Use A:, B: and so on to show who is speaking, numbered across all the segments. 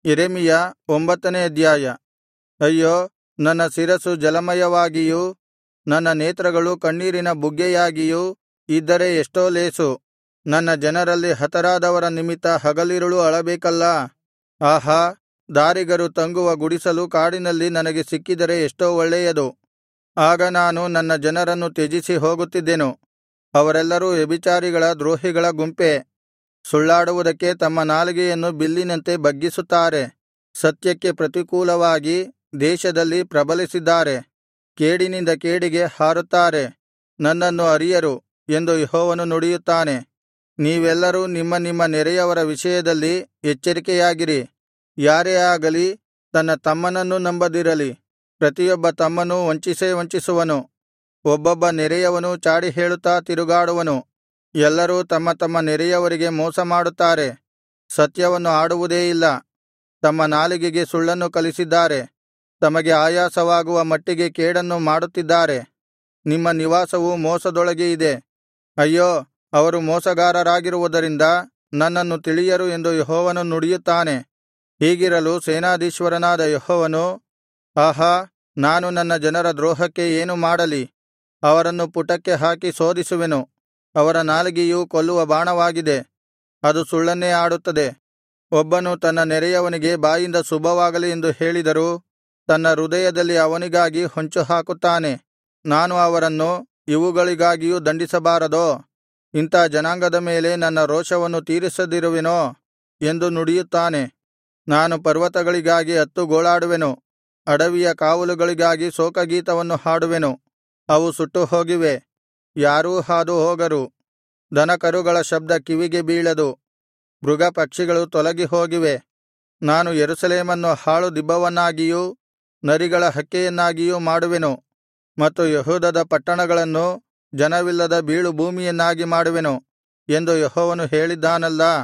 A: ಯೆರೆಮೀಯ 9ನೇ ಅಧ್ಯಾಯ. ಅಯ್ಯೋ, ನನ್ನ ಶಿರಸ್ಸು ಜಲಮಯವಾಗಿಯೂ ನನ್ನ ನೇತ್ರಗಳು ಕಣ್ಣೀರಿನ ಬುಗ್ಗೆಯಾಗಿಯೂ ಇದ್ದರೆ ಎಷ್ಟೋ ಲೇಸು. ನನ್ನ ಜನರಲ್ಲಿ ಹತರಾದವರ ನಿಮಿತ್ತ ಹಗಲಿರುಳು ಅಳಬೇಕಲ್ಲಾ. ಆಹಾ, ದಾರಿಗರು ತಂಗುವ ಗುಡಿಸಲು ಕಾಡಿನಲ್ಲಿ ನನಗೆ ಸಿಕ್ಕಿದರೆ ಎಷ್ಟೋ ಒಳ್ಳೆಯದು. ಆಗ ನಾನು ನನ್ನ ಜನರನ್ನು ತ್ಯಜಿಸಿ ಹೋಗುತ್ತಿದ್ದೆನು. ಅವರೆಲ್ಲರೂ ವ್ಯಭಿಚಾರಿಗಳ ದ್ರೋಹಿಗಳ ಗುಂಪೇ. ಸುಳ್ಳಾಡುವುದಕ್ಕೆ ತಮ್ಮ ನಾಲಿಗೆಯನ್ನು ಬಿಲ್ಲಿನಂತೆ ಬಗ್ಗಿಸುತ್ತಾರೆ. ಸತ್ಯಕ್ಕೆ ಪ್ರತಿಕೂಲವಾಗಿ ದೇಶದಲ್ಲಿ ಪ್ರಬಲಿಸಿದ್ದಾರೆ. ಕೇಡಿನಿಂದ ಕೇಡಿಗೆ ಹಾರುತ್ತಾರೆ. ನನ್ನನ್ನು ಅರಿಯರು ಎಂದು ಯೆಹೋವನು ನುಡಿಯುತ್ತಾನೆ. ನೀವೆಲ್ಲರೂ ನಿಮ್ಮ ನಿಮ್ಮ ನೆರೆಯವರ ವಿಷಯದಲ್ಲಿ ಎಚ್ಚರಿಕೆಯಾಗಿರಿ. ಯಾರೇ ಆಗಲಿ ತನ್ನ ತಮ್ಮನನ್ನು ನಂಬದಿರಲಿ. ಪ್ರತಿಯೊಬ್ಬ ತಮ್ಮನೂ ವಂಚಿಸೇ ವಂಚಿಸುವನು. ಒಬ್ಬೊಬ್ಬ ನೆರೆಯವನೂ ಚಾಡಿ ಹೇಳುತ್ತಾ ತಿರುಗಾಡುವನು. ಎಲ್ಲರೂ ತಮ್ಮ ತಮ್ಮ ನೆರೆಯವರಿಗೆ ಮೋಸಮಾಡುತ್ತಾರೆ. ಸತ್ಯವನ್ನು ಆಡುವುದೇ ಇಲ್ಲ. ತಮ್ಮ ನಾಲಿಗೆಗೆ ಸುಳ್ಳನ್ನು ಕಲಿಸಿದ್ದಾರೆ. ತಮಗೆ ಆಯಾಸವಾಗುವ ಮಟ್ಟಿಗೆ ಕೇಡನ್ನು ಮಾಡುತ್ತಿದ್ದಾರೆ. ನಿಮ್ಮ ನಿವಾಸವು ಮೋಸದೊಳಗೆ ಇದೆ. ಅಯ್ಯೋ, ಅವರು ಮೋಸಗಾರರಾಗಿರುವುದರಿಂದ ನನ್ನನ್ನು ತಿಳಿಯರು ಎಂದು ಯೆಹೋವನು ನುಡಿಯುತ್ತಾನೆ. ಹೀಗಿರಲು ಸೇನಾಧೀಶ್ವರನಾದ ಯೆಹೋವನು, ಆಹಾ, ನಾನು ನನ್ನ ಜನರ ದ್ರೋಹಕ್ಕೆ ಏನು ಮಾಡಲಿ? ಅವರನ್ನು ಪುಟಕ್ಕೆ ಹಾಕಿ ಶೋಧಿಸುವೆನು. ಅವರ ನಾಲಿಗೆಯು ಕೊಲ್ಲುವ ಬಾಣವಾಗಿದೆ, ಅದು ಸುಳ್ಳನ್ನೇ ಆಡುತ್ತದೆ. ಒಬ್ಬನು ತನ್ನ ನೆರೆಯವನಿಗೆ ಬಾಯಿಂದ ಶುಭವಾಗಲಿ ಎಂದು ಹೇಳಿದರೂ ತನ್ನ ಹೃದಯದಲ್ಲಿ ಅವನಿಗಾಗಿ ಹೊಂಚುಹಾಕುತ್ತಾನೆ. ನಾನು ಅವರನ್ನು ಇವುಗಳಿಗಾಗಿಯೂ ದಂಡಿಸಬಾರದೋ? ಇಂಥ ಜನಾಂಗದ ಮೇಲೆ ನನ್ನ ರೋಷವನ್ನು ತೀರಿಸದಿರುವೆನೋ ಎಂದು ನುಡಿಯುತ್ತಾನೆ. ನಾನು ಪರ್ವತಗಳಿಗಾಗಿ ಅತ್ತು ಗೋಳಾಡುವೆನು. ಅಡವಿಯ ಕಾವಲುಗಳಿಗಾಗಿ ಶೋಕಗೀತವನ್ನು ಹಾಡುವೆನು. ಅವು ಸುಟ್ಟು ಹೋಗಿವೆ, ಯಾರೂ ಹಾದು ಹೋಗರು. ದನಕರುಗಳ ಶಬ್ದ ಕಿವಿಗೆ ಬೀಳದು. ಮೃಗ ಪಕ್ಷಿಗಳು ತೊಲಗಿ ಹೋಗಿವೆ. ನಾನು ಯೆರೂಸಲೇಮನ್ನು ಹಾಳು ದಿಬ್ಬವನ್ನಾಗಿಯೂ ನರಿಗಳ ಹಕ್ಕೆಯನ್ನಾಗಿಯೂ ಮಾಡುವೆನು ಮತ್ತು ಯೆಹೂದದ ಪಟ್ಟಣಗಳನ್ನು ಜನವಿಲ್ಲದ ಬೀಳುಭೂಮಿಯನ್ನಾಗಿ ಮಾಡುವೆನು ಎಂದು ಯೆಹೋವನು ಹೇಳಿದ್ದಾನಲ್ಲಾ.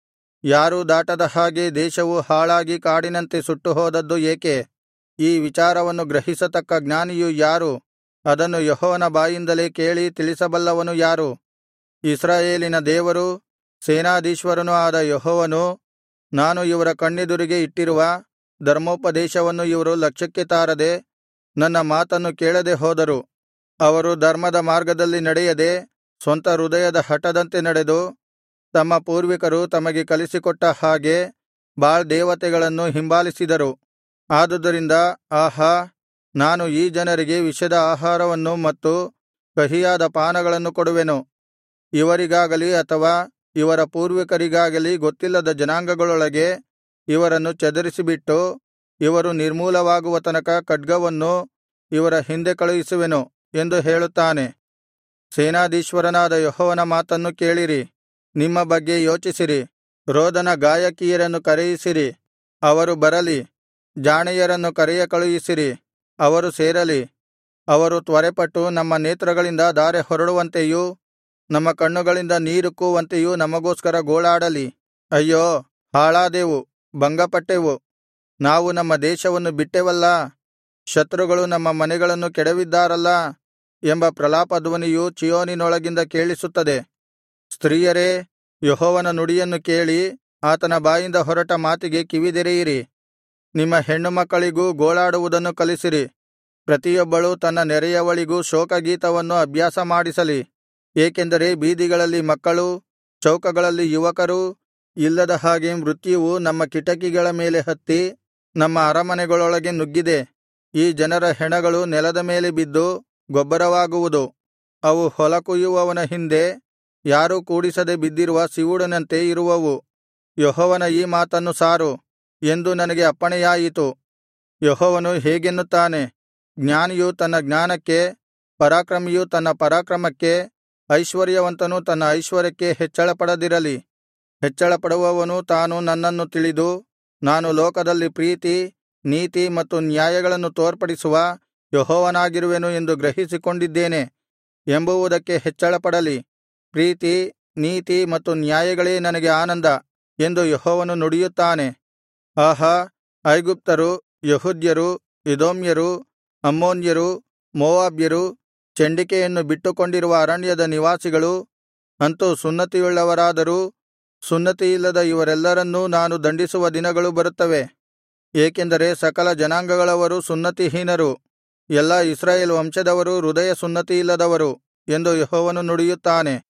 A: ಯಾರೂ ದಾಟದ ಹಾಗೆ ದೇಶವು ಹಾಳಾಗಿ ಕಾಡಿನಂತೆ ಸುಟ್ಟು ಹೋದದ್ದು ಏಕೆ? ಈ ವಿಚಾರವನ್ನು ಗ್ರಹಿಸತಕ್ಕ ಜ್ಞಾನಿಯು ಯಾರು? ಅದನ್ನು ಯೆಹೋವನ ಬಾಯಿಂದಲೇ ಕೇಳಿ ತಿಳಿಸಬಲ್ಲವನು ಯಾರು? ಇಸ್ರಾಯೇಲಿನ ದೇವರೂ ಸೇನಾಧೀಶ್ವರನೂ ಆದ ಯೆಹೋವನು, ನಾನು ಇವರ ಕಣ್ಣೆದುರಿಗೆ ಇಟ್ಟಿರುವ ಧರ್ಮೋಪದೇಶವನ್ನು ಇವರು ಲಕ್ಷ್ಯಕ್ಕೆ ತಾರದೆ ನನ್ನ ಮಾತನ್ನು ಕೇಳದೆ ಹೋದರು. ಅವರು ಧರ್ಮದ ಮಾರ್ಗದಲ್ಲಿ ನಡೆಯದೆ ಸ್ವಂತ ಹೃದಯದ ಹಠದಂತೆ ನಡೆದು ತಮ್ಮ ಪೂರ್ವಿಕರು ತಮಗೆ ಕಲಿಸಿಕೊಟ್ಟ ಹಾಗೆ ಬಾಳ್ ದೇವತೆಗಳನ್ನು ಹಿಂಬಾಲಿಸಿದರು. ಆದುದರಿಂದ ಆಹಾ, ನಾನು ಈ ಜನರಿಗೆ ವಿಷದ ಆಹಾರವನ್ನು ಮತ್ತು ಕಹಿಯಾದ ಪಾನಗಳನ್ನು ಕೊಡುವೆನು. ಇವರಿಗಾಗಲಿ ಅಥವಾ ಇವರ ಪೂರ್ವಿಕರಿಗಾಗಲಿ ಗೊತ್ತಿಲ್ಲದ ಜನಾಂಗಗಳೊಳಗೆ ಇವರನ್ನು ಚದರಿಸಿಬಿಟ್ಟು ಇವರು ನಿರ್ಮೂಲವಾಗುವ ತನಕ ಖಡ್ಗವನ್ನು ಇವರ ಹಿಂದೆ ಕಳುಹಿಸುವೆನು ಎಂದು ಹೇಳುತ್ತಾನೆ. ಸೇನಾಧೀಶ್ವರನಾದ ಯೆಹೋವನ ಮಾತನ್ನು ಕೇಳಿರಿ. ನಿಮ್ಮ ಬಗ್ಗೆ ಯೋಚಿಸಿರಿ. ರೋದನ ಗಾಯಕಿಯರನ್ನು ಕರೆಯಿಸಿರಿ, ಅವರು ಬರಲಿ. ಜಾಣೆಯರನ್ನು ಕರೆಯ ಕಳುಹಿಸಿರಿ, ಅವರು ಸೇರಲಿ. ಅವರು ತ್ವರೆಪಟ್ಟು ನಮ್ಮ ನೇತ್ರಗಳಿಂದ ಧಾರೆ ಹೊರಡುವಂತೆಯೂ ನಮ್ಮ ಕಣ್ಣುಗಳಿಂದ ನೀರುಕ್ಕುವಂತೆಯೂ ನಮಗೋಸ್ಕರ ಗೋಳಾಡಲಿ. ಅಯ್ಯೋ, ಹಾಳಾದೆವು, ಭಂಗಪಟ್ಟೆವು, ನಾವು ನಮ್ಮ ದೇಶವನ್ನು ಬಿಟ್ಟೆವಲ್ಲಾ, ಶತ್ರುಗಳು ನಮ್ಮ ಮನೆಗಳನ್ನು ಕೆಡವಿದ್ದಾರಲ್ಲಾ ಎಂಬ ಪ್ರಲಾಪಧ್ವನಿಯು ಚೀಯೋನಿನೊಳಗಿಂದ ಕೇಳಿಸುತ್ತದೆ. ಸ್ತ್ರೀಯರೇ, ಯೆಹೋವನ ನುಡಿಯನ್ನು ಕೇಳಿ ಆತನ ಬಾಯಿಂದ ಹೊರಟ ಮಾತಿಗೆ ಕಿವಿದೆರೆಯಿರಿ. ನಿಮ್ಮ ಹೆಣ್ಣುಮಕ್ಕಳಿಗೂ ಗೋಳಾಡುವುದನ್ನು ಕಲಿಸಿರಿ. ಪ್ರತಿಯೊಬ್ಬಳು ತನ್ನ ನೆರೆಯವಳಿಗೂ ಶೋಕಗೀತವನ್ನು ಅಭ್ಯಾಸ ಮಾಡಿಸಲಿ. ಏಕೆಂದರೆ ಬೀದಿಗಳಲ್ಲಿ ಮಕ್ಕಳೂ ಚೌಕಗಳಲ್ಲಿ ಯುವಕರೂ ಇಲ್ಲದ ಹಾಗೆ ಮೃತ್ಯುವು ನಮ್ಮ ಕಿಟಕಿಗಳ ಮೇಲೆ ಹತ್ತಿ ನಮ್ಮ ಅರಮನೆಗಳೊಳಗೆ ನುಗ್ಗಿದೆ. ಈ ಜನರ ಹೆಣಗಳು ನೆಲದ ಮೇಲೆ ಬಿದ್ದು ಗೊಬ್ಬರವಾಗುವುದು. ಅವು ಹೊಲ ಕೊಯ್ಯುವವನ ಹಿಂದೆ ಯಾರೂ ಕೂಡಿಸದೆ ಬಿದ್ದಿರುವ ಸಿವುಡಿನಂತೆ ಇರುವವು. ಯೆಹೋವನ ಈ ಮಾತನ್ನು ಸಾರು ಎಂದು ನನಗೆ ಅಪ್ಪಣೆಯಾಯಿತು. ಯೆಹೋವನು ಹೇಗೆನ್ನುತ್ತಾನೆ? ಜ್ಞಾನಿಯು ತನ್ನ ಜ್ಞಾನಕ್ಕೆ, ಪರಾಕ್ರಮಿಯು ತನ್ನ ಪರಾಕ್ರಮಕ್ಕೆ, ಐಶ್ವರ್ಯವಂತನು ತನ್ನ ಐಶ್ವರ್ಯಕ್ಕೆ ಹೆಚ್ಚಳಪಡದಿರಲಿ. ಹೆಚ್ಚಳಪಡುವವನು ತಾನು ನನ್ನನ್ನು ತಿಳಿದು ನಾನು ಲೋಕದಲ್ಲಿ ಪ್ರೀತಿ, ನೀತಿ ಮತ್ತು ನ್ಯಾಯಗಳನ್ನು ತೋರ್ಪಡಿಸುವ ಯೆಹೋವನಾಗಿರುವೆನು ಎಂದು ಗ್ರಹಿಸಿಕೊಂಡಿದ್ದೇನೆ ಎಂಬುವುದಕ್ಕೆ ಹೆಚ್ಚಳಪಡಲಿ. ಪ್ರೀತಿ, ನೀತಿ ಮತ್ತು ನ್ಯಾಯಗಳೇ ನನಗೆ ಆನಂದ ಎಂದು ಯೆಹೋವನು ನುಡಿಯುತ್ತಾನೆ. ಆಹಾ, ಐಗುಪ್ತರು, ಯೆಹೂದ್ಯರು, ಎದೋಮ್ಯರು, ಅಮ್ಮೋನ್ಯರು, ಮೋವಾಬ್ಯರು, ಚಂಡಿಕೆಯನ್ನು ಬಿಟ್ಟುಕೊಂಡಿರುವ ಅರಣ್ಯದ ನಿವಾಸಿಗಳು, ಅಂತೂ ಸುನ್ನತಿಯುಳ್ಳವರಾದರೂ ಸುನ್ನತಿಯಿಲ್ಲದ ಇವರೆಲ್ಲರನ್ನೂ ನಾನು ದಂಡಿಸುವ ದಿನಗಳು ಬರುತ್ತವೆ. ಏಕೆಂದರೆ ಸಕಲ ಜನಾಂಗಗಳವರೂ ಸುನ್ನತಿಹೀನರು, ಎಲ್ಲಾ ಇಸ್ರಾಯೇಲ್ ವಂಶದವರೂ ಹೃದಯ ಸುನ್ನತಿಯಿಲ್ಲದವರು ಎಂದು ಯೆಹೋವನು ನುಡಿಯುತ್ತಾನೆ.